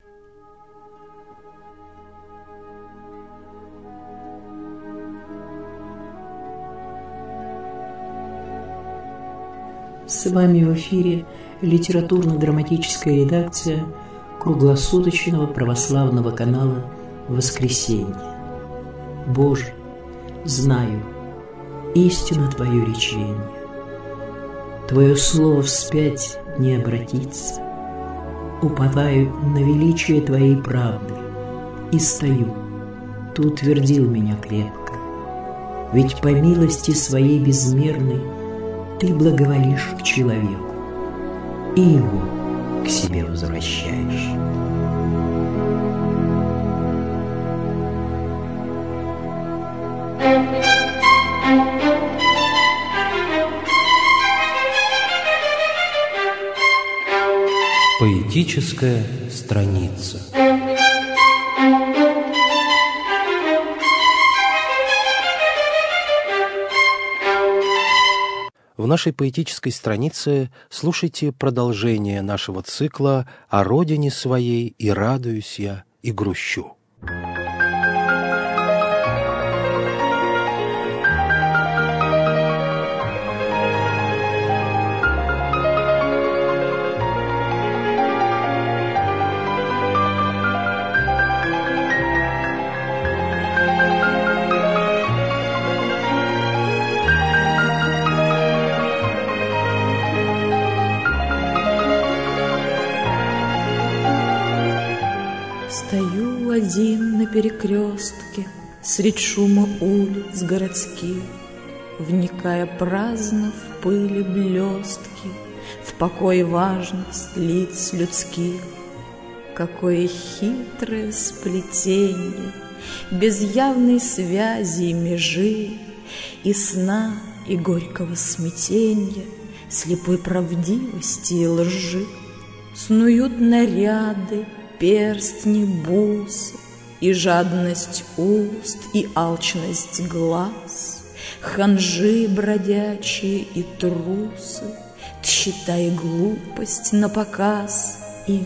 С вами в эфире литературно-драматическая редакция круглосуточного православного канала «Воскресенье». Боже, знаю, истинно Твое речение. Твое слово вспять не обратится. Уповаю на величие Твоей правды и стою. Ты утвердил меня крепко. Ведь по милости Своей безмерной Ты благоволишь к человеку и его к себе возвращаешь. Поэтическая страница. В нашей поэтической странице слушайте продолжение нашего цикла «О родине своей и радуюсь я, и грущу». Стою один на перекрестке средь шума улиц городских, вникая праздно в пыли блестки, в покой и важность лиц людских. Какое хитрое сплетенье, без явной связи и межи, и сна, и горького смятенья, слепой правдивости и лжи. Снуют наряды, перстни, бусы, и жадность уст, и алчность глаз, ханжи бродячие и трусы, тщета и глупость напоказ. И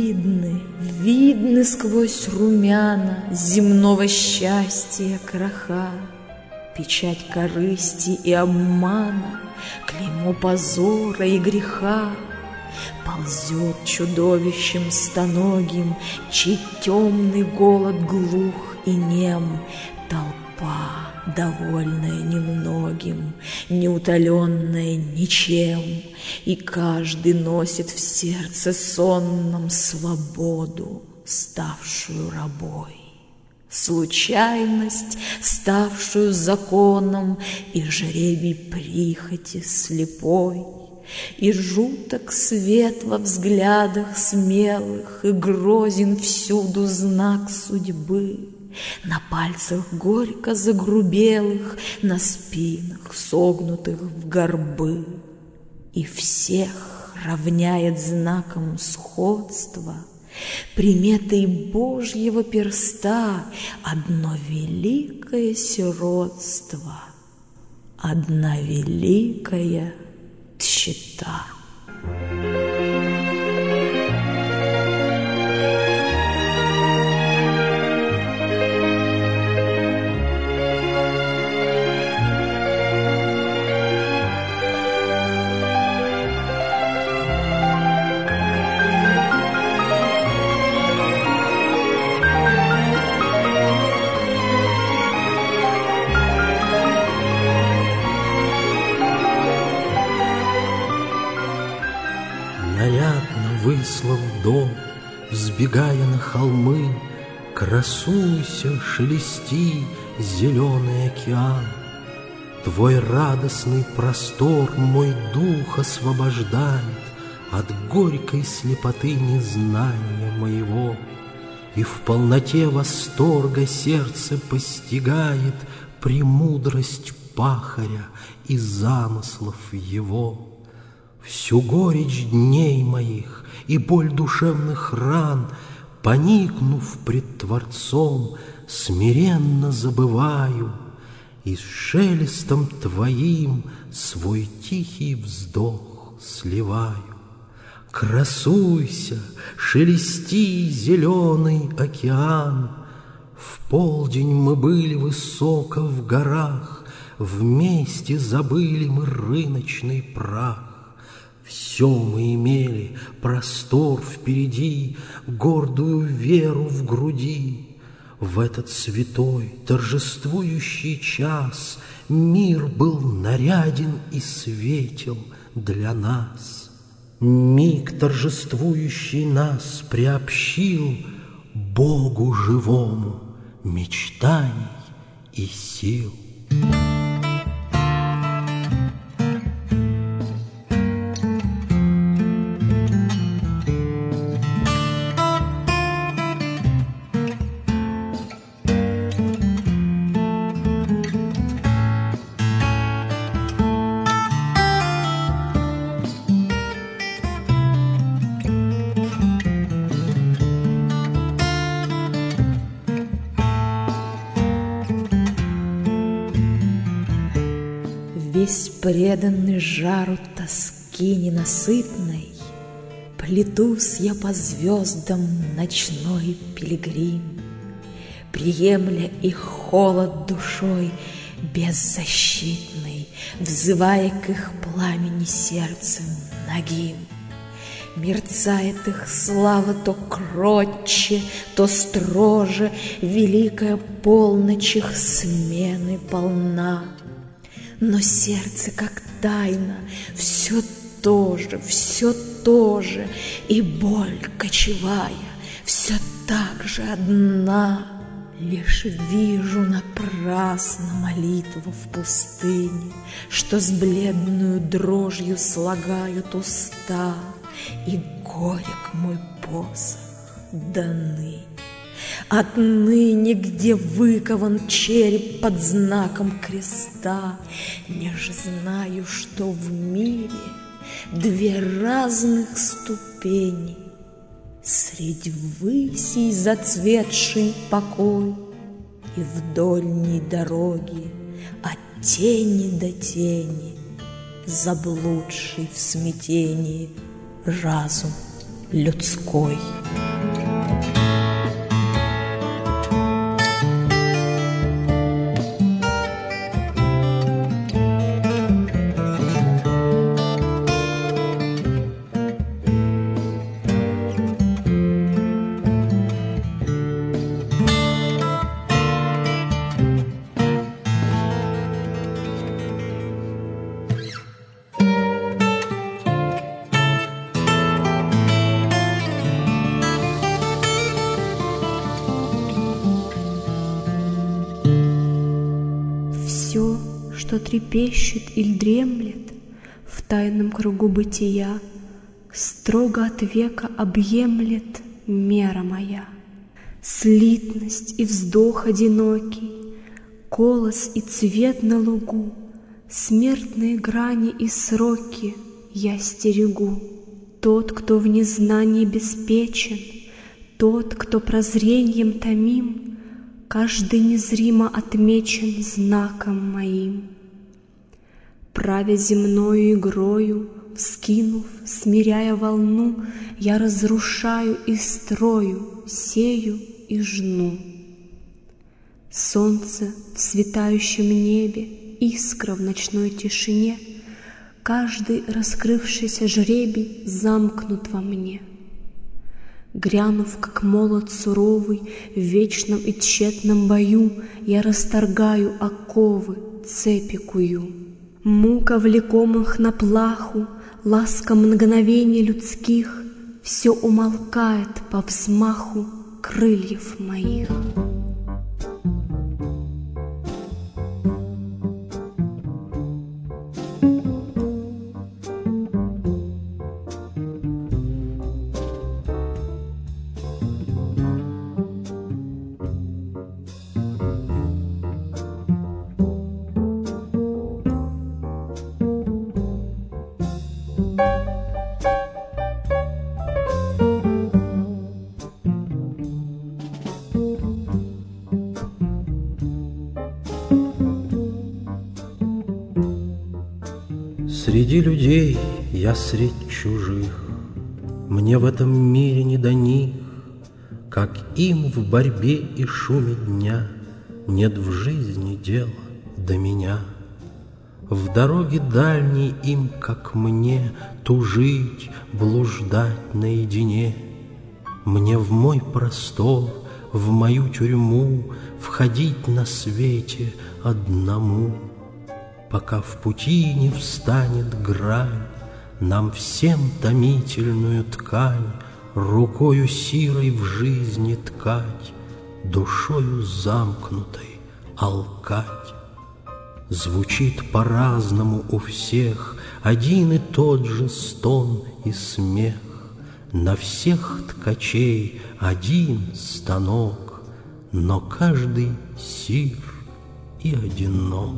видны сквозь румяна земного счастья краха, печать корысти и обмана, клеймо позора и греха. Ползет чудовищем стоногим, чей темный голод глух и нем, толпа, довольная немногим, неутоленная ничем, и каждый носит в сердце сонном свободу, ставшую рабой. Случайность, ставшую законом, и жребий прихоти слепой, и жуток свет во взглядах смелых, и грозен всюду знак судьбы. На пальцах горько загрубелых, на спинах согнутых в горбы. И всех равняет знаком сходства приметой Божьего перста одно великое сиротство, одна великая тщета. Нарядно выслав дом, взбегая на холмы, красуйся, шелести, зеленый океан. Твой радостный простор мой дух освобождает от горькой слепоты незнания моего, и в полноте восторга сердце постигает премудрость пахаря и замыслов его. Всю горечь дней моих и боль душевных ран, поникнув пред Творцом, смиренно забываю и с шелестом Твоим свой тихий вздох сливаю. Красуйся, шелести, зеленый океан. В полдень мы были высоко в горах, вместе забыли мы рыночный прах. Все мы имели, простор впереди, гордую веру в груди. В этот святой, торжествующий час мир был наряден и светел для нас. Миг торжествующий нас приобщил Богу живому мечтаний и сил. Весь преданный жару тоски ненасытной, плетусь я по звездам, ночной пилигрим, приемля их холод душой беззащитной, взывая к их пламени сердцем нагим. Мерцает их слава то кротче, то строже, великая полночь их смены полна. Но сердце, как тайна, все то же, и боль кочевая, все так же одна. Лишь вижу напрасно молитву в пустыне, что с бледную дрожью слагают уста, и горек мой посох до ныне. Отныне, где выкован череп под знаком креста, лишь знаю, что в мире две разных ступени. Средь высей зацветший покой и вдольней дороги от тени до тени заблудший в смятении разум людской. Все, что трепещет или дремлет в тайном кругу бытия, строго от века объемлет мера моя. Слитность и вздох одинокий, колос и цвет на лугу, смертные грани и сроки я стерегу. Тот, кто в незнании беспечен, тот, кто прозрением томим, каждый незримо отмечен знаком моим. Правя земною игрою, вскинув, смиряя волну, я разрушаю и строю, сею и жну. Солнце в светающем небе, искра в ночной тишине, каждый раскрывшийся жребий замкнут во мне. Грянув, как молот суровый, в вечном и тщетном бою, я расторгаю оковы, цепи кую. Мука влекомых на плаху, ласка мгновений людских, все умолкает по взмаху крыльев моих. Среди людей я средь чужих, Мне в этом мире не до них, как им в борьбе и шуме дня нет в жизни дела до меня. В дороге дальней им, как мне, тужить, блуждать наедине. Мне в мой простор, в мою тюрьму входить на свете одному, пока в пути не встанет грань, нам всем томительную ткань рукою сирой в жизни ткать, душою замкнутой алкать. Звучит по-разному у всех один и тот же стон и смех, на всех ткачей один станок, но каждый сир и одинок.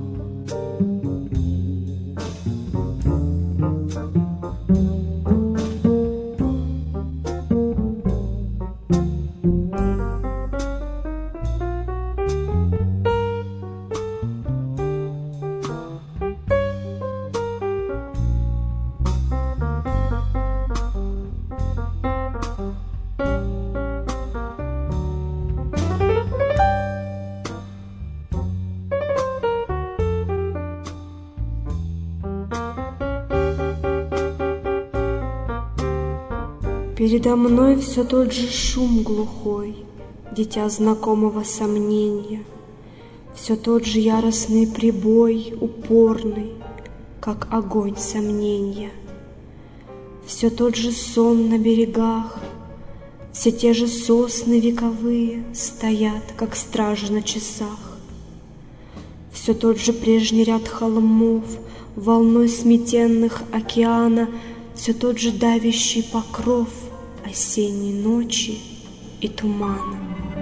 Передо мной все тот же шум глухой, дитя знакомого сомнения, все тот же яростный прибой, упорный, как огонь сомнения, все тот же сон на берегах, все те же сосны вековые стоят, как стражи на часах, все тот же прежний ряд холмов, волной сметенных океана, все тот же давящий покров осенней ночи и тумана.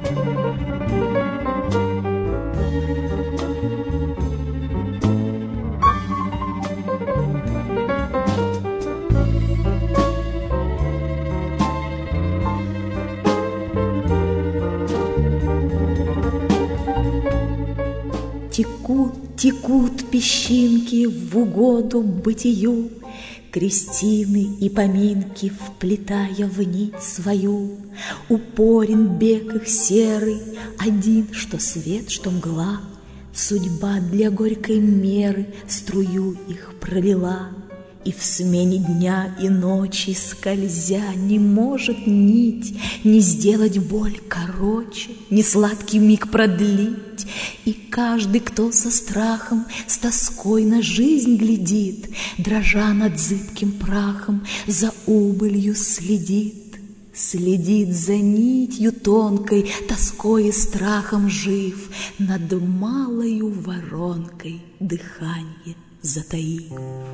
Текут, текут песчинки в угоду бытию, крестины и поминки вплетая в нить свою. Упорен бег их серый, один, что свет, что мгла, судьба для горькой меры струю их пролила. И в смене дня и ночи скользя не может нить не сделать боль короче, не сладкий миг продлить. И каждый, кто со страхом, с тоской на жизнь глядит, дрожа над зыбким прахом, за убылью следит. Следит за нитью тонкой, тоской и страхом жив, над малою воронкой дыханье затаив.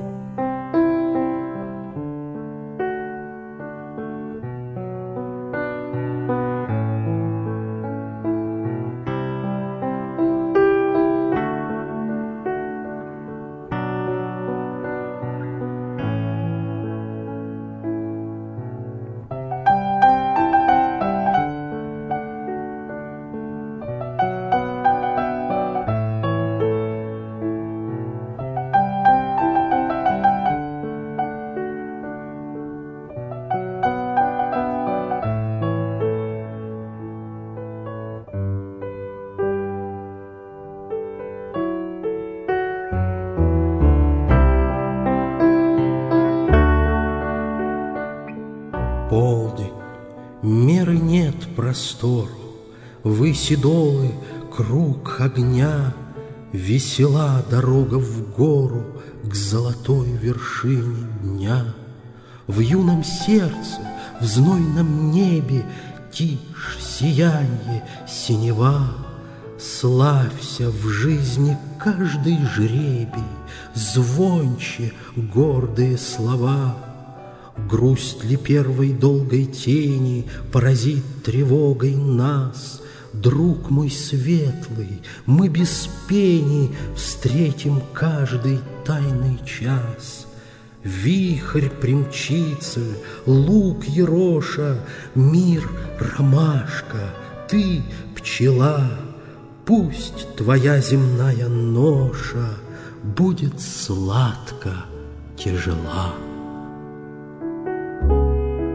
Полдень, меры нет простору, выси долы, круг огня, весела дорога в гору к золотой вершине дня. В юном сердце, в знойном небе тишь, сиянье, синева. Славься в жизни каждый жребий, звонче гордые слова. Грусть ли первой долгой тени поразит тревогой нас? Друг мой светлый, мы без пени встретим каждый тайный час. Вихрь примчится, луг ероша, мир ромашка, ты пчела. Пусть твоя земная ноша будет сладко тяжела.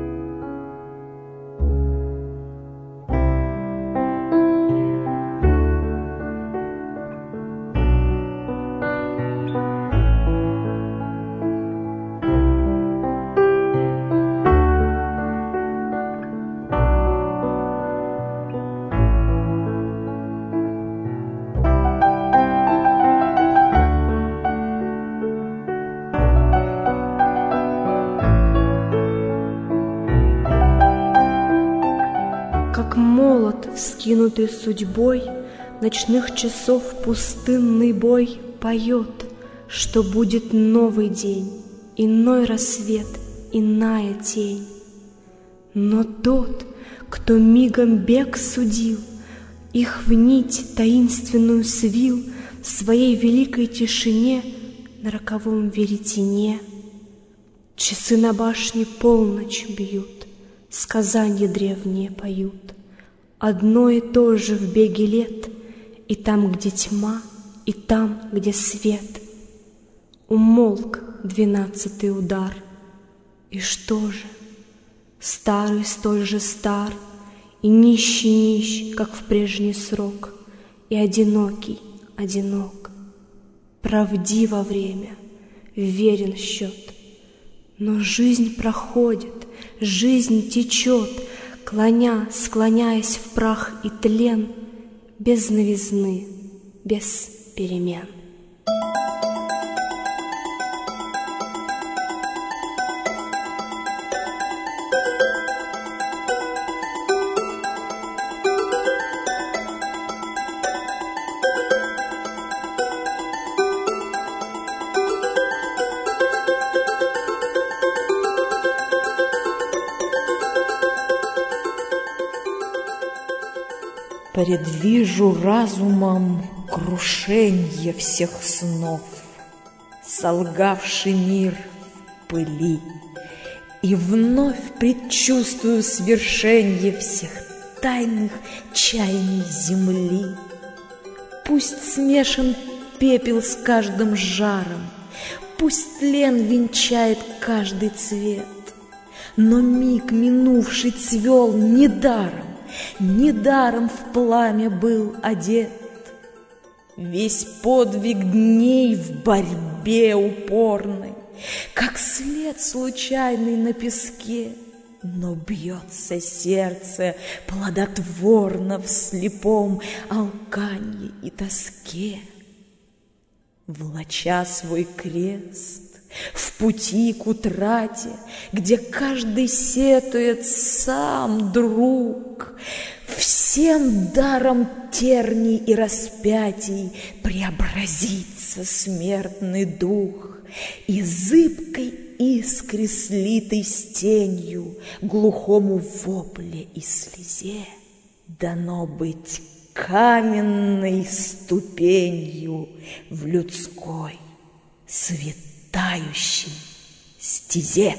как молот, вскинутый судьбой, ночных часов пустынный бой поет, что будет новый день, иной рассвет, иная тень. Но тот, кто мигом бег судил, их в нить таинственную свил в своей великой тишине на роковом веретене. Часы на башне полночь бьют, сказанья древние поют. Одно и то же в беге лет, и там, где тьма, и там, где свет. Умолк 12-й удар, и что же? Старый столь же стар, и нищий нищ, как в прежний срок, и одинокий одинок. Правдиво время, верен счет, но жизнь проходит, жизнь течет, склоняясь в прах и тлен, без новизны, без перемен. Предвижу разумом крушенье всех снов, солгавший мир в пыли, и вновь предчувствую свершенье всех тайных чаяний земли. Пусть смешан пепел с каждым жаром, пусть тлен венчает каждый цвет, но миг минувший цвел недаром, недаром в пламя был одет. Весь подвиг дней в борьбе упорной, как след случайный на песке, но бьется сердце плодотворно в слепом алканье и тоске. Влача свой крест в пути к утрате, где каждый сетует сам друг, всем даром терний и распятий преобразится смертный дух, и зыбкой искре, слитой с тенью, глухому вопле и слезе дано быть каменной ступенью в людской светающей стезе.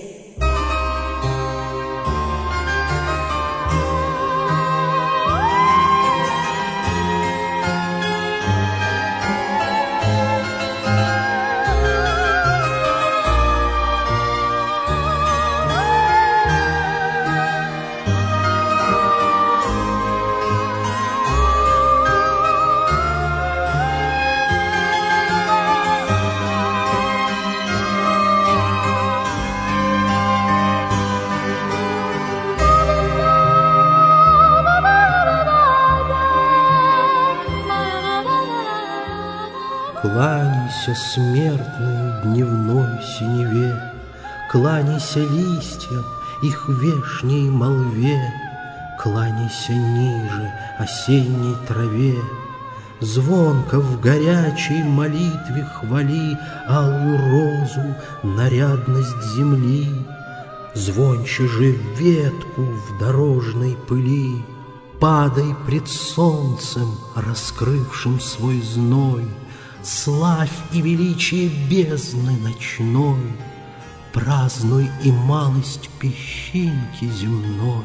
Кланяйся, смертной дневной синеве, кланяйся листьям, их вешней молве, кланяйся ниже осенней траве, звонко в горячей молитве хвали алую розу, нарядность земли, звонче же ветку в дорожной пыли, падай пред солнцем, раскрывшим свой зной, славь и величие бездны ночной, празднуй и малость песчинки земной.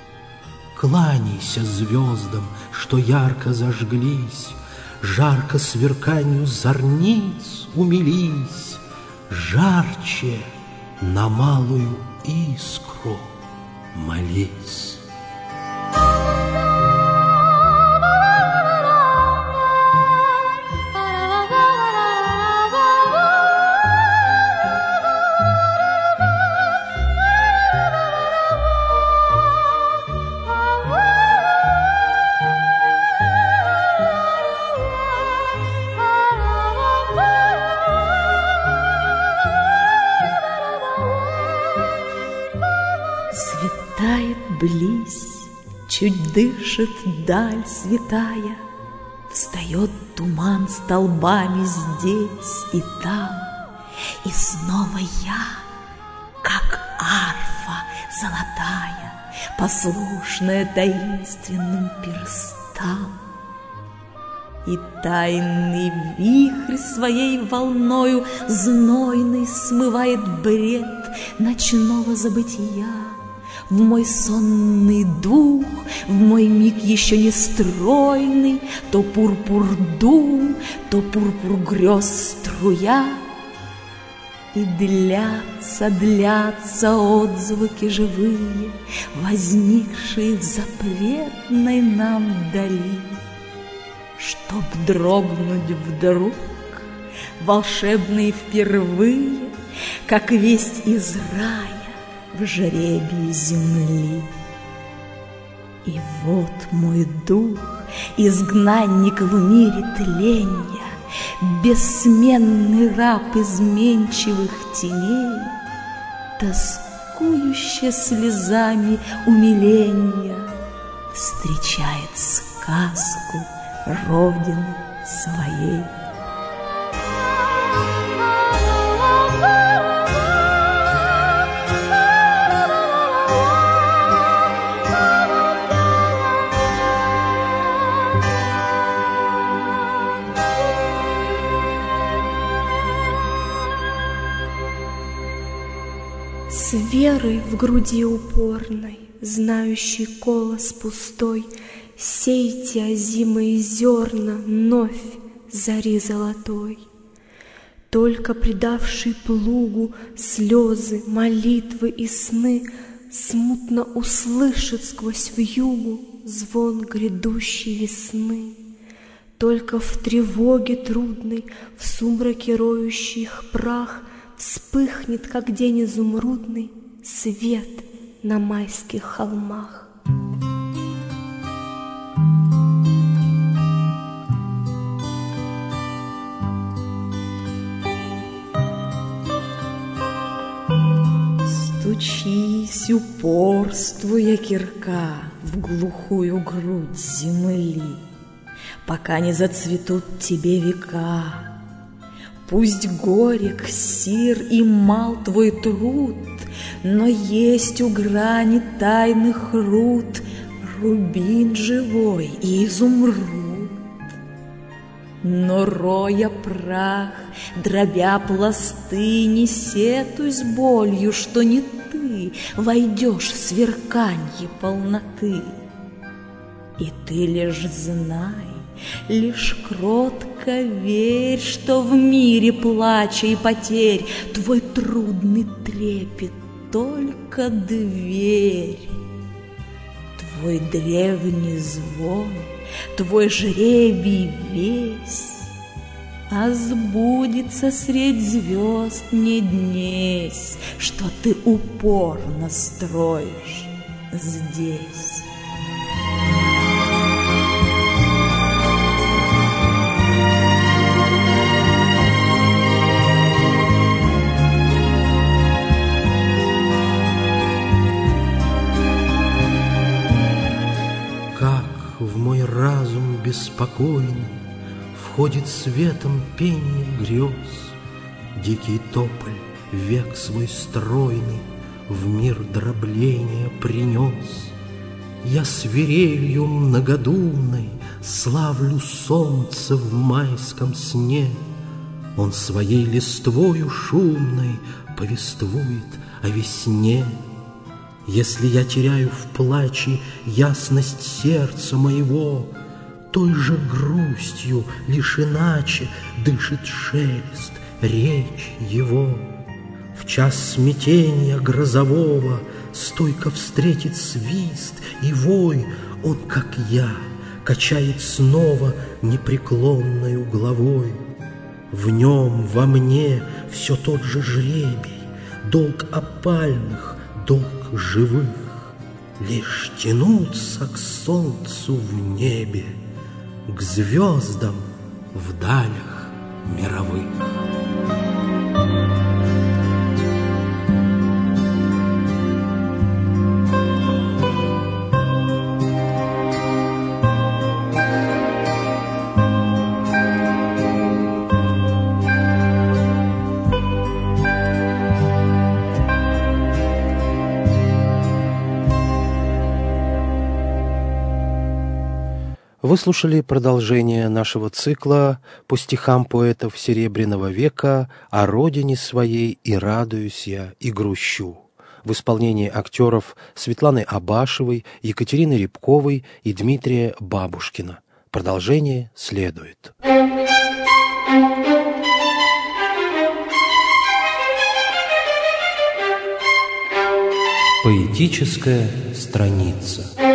Кланяйся звездам, что ярко зажглись, жарко сверканию зорниц умились, жарче на малую искру молись. Светает близ чуть дышит даль святая, встает туман столбами здесь и там, и снова я, как арфа золотая, послушная таинственным перстам. И тайный вихрь своей волною знойный смывает бред ночного забытия. В мой сонный дух, в мой миг еще не стройный, то пурпур дум, то пурпур грез струя. И длятся отзвуки живые, возникшие в запретной нам дали. Чтоб дрогнуть вдруг, волшебные впервые, как весть из рая в жребии земли. И вот мой дух, изгнанник в мире тленья, бессменный раб изменчивых теней, тоскующе слезами умиления, встречает сказку Родины своей. С верой в груди упорной, знающий колос пустой, сейте озимые зерна вновь зари золотой. Только предавший плугу слезы, молитвы и сны смутно услышит сквозь вьюгу звон грядущей весны. Только в тревоге трудной, в сумраке роющих прах вспыхнет, как день изумрудный, свет на майских холмах. Стучись, упорствуя кирка в глухую грудь земли, пока не зацветут тебе века. Пусть горек, сир и мал твой труд, но есть у грани тайных руд рубин живой и изумруд. Но роя прах, дробя пласты, не сетуй с болью, что не ты войдешь в сверканье полноты. И ты лишь знай, лишь кротко верь, что в мире плача и потерь твой трудный трепет только дверь. Твой древний звон, твой жребий весь, а сбудется средь звезд не днесь, что ты упорно строишь здесь. В мой разум беспокойный входит светом пение грез. Дикий тополь век свой стройный в мир дробления принес. Я свирелью многодумной славлю солнце в майском сне. Он своей листвою шумной повествует о весне. Если я теряю в плаче ясность сердца моего, той же грустью лишь иначе дышит шелест, речь его. В час смятения грозового стойко встретит свист и вой, он, как я, качает снова непреклонною головой. В нем, во мне все тот же жребий, долг опальных, долг живых, лишь тянуться к солнцу в небе, к звездам в далях мировых. Вы слушали продолжение нашего цикла по стихам поэтов Серебряного века «О родине своей и радуюсь я, и грущу» в исполнении актеров Светланы Абашевой, Екатерины Рябковой и Дмитрия Бабушкина. Продолжение следует. Поэтическая страница.